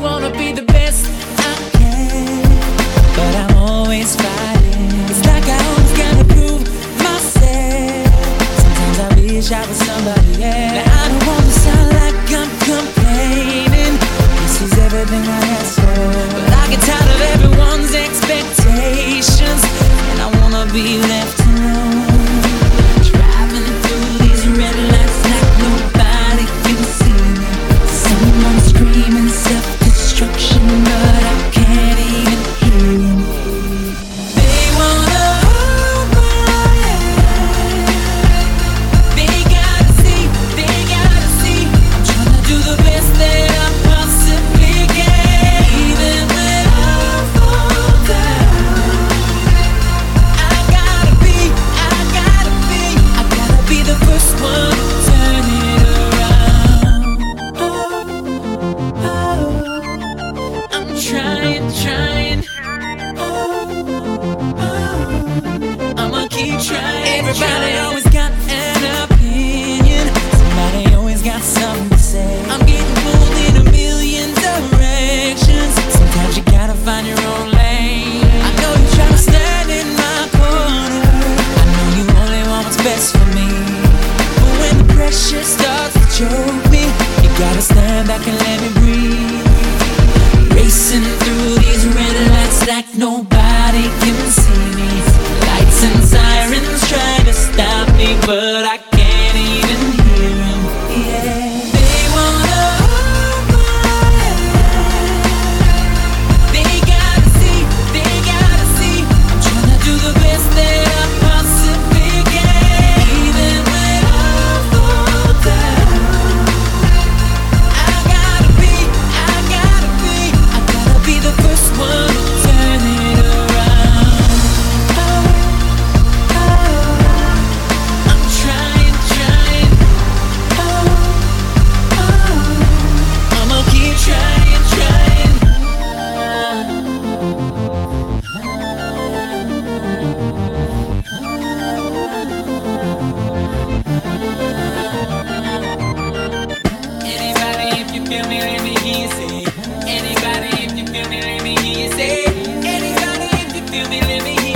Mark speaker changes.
Speaker 1: wanna be the best I can, but I'm always fighting. It's like I always gotta prove myself. Sometimes I wish I was somebody else. Now I don't wanna sound like I'm complaining. This is everything I ask for, but I get tired of everyone's expectations, and I wanna be left alone. Driving through these red lights like nobody can see me. Someone screaming self-destruction, but I can't even hear him. They wanna hold my hand. They gotta see, I'm trying to do the best that I possibly can. Even when I fall down, I gotta be the first one to turn it around. I'm trying. I'ma keep trying. Everybody always got an opinion. Somebody always got something to say. I'm getting pulled in a million directions. Sometimes you gotta find your own lane. I know you're trying to stand in my corner. I know you only want what's best for me. But when the pressure starts to choke me, you gotta stand back and let me breathe. Racing through these red lights like nobody can see me. Lights and sirens try to stop me, but I can't even hear them. Yeah. They wanna hold my hand. They gotta see, I'm trying to do the best that I possibly can. Even when I fall down, I gotta be the first one to turn it around. I'm trying. I'ma keep trying. Anybody, if you feel me, let me hear you say. Anybody, if you feel me, let me hear you say. Anybody, if you feel me, let me hear you say.